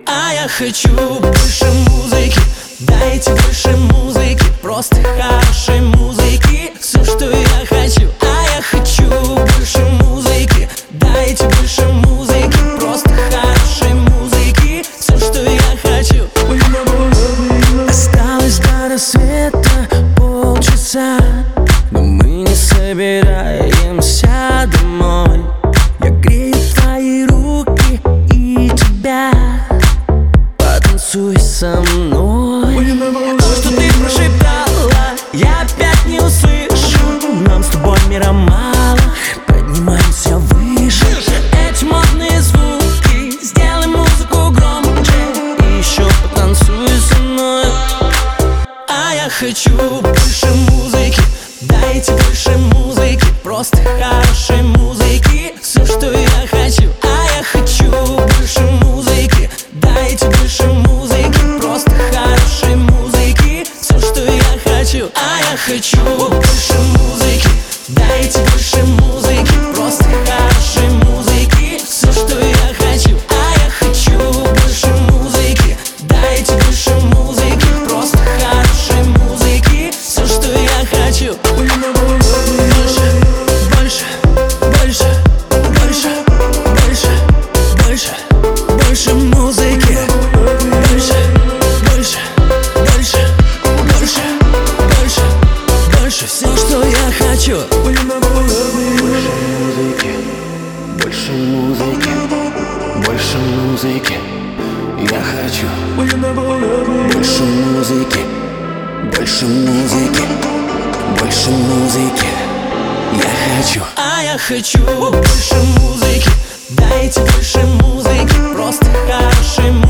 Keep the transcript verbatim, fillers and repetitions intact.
А я хочу больше музыки, дайте больше музыки, просто хорошей музыки, все, что я хочу. А я хочу больше музыки, дайте больше музыки, просто хорошей музыки, все, что я хочу. Осталось до рассвета полчаса, но мы не собираемся домой. Я грею твои руки и тебя, потанцуй со мной. То, что ты прошептала, я опять не услышу. Нам с тобой мира мало, поднимаемся выше. Эти модные звуки, сделай музыку громче и еще потанцуй со мной. А я хочу больше музыки, дайте больше музыки, просто хорошей музыки, все, что я хочу. А я хочу больше музыки, дайте больше музыки, просто хорошей музыки, все, что я хочу. А я хочу больше музыки, дайте больше музыки, просто хорошей музыки, все, что я хочу. А я хочу больше музыки, дайте больше музыки, просто хорошей музыки, все, что я хочу. Больше, больше, больше, больше, больше, больше музыки. Больше, больше, больше, больше, больше, больше, все, что я хочу. Больше музыки, больше музыки, я хочу. Больше музыки, больше музыки, больше музыки, я хочу. А я хочу больше музыки, дайте больше музыки, просто хорошей музыки.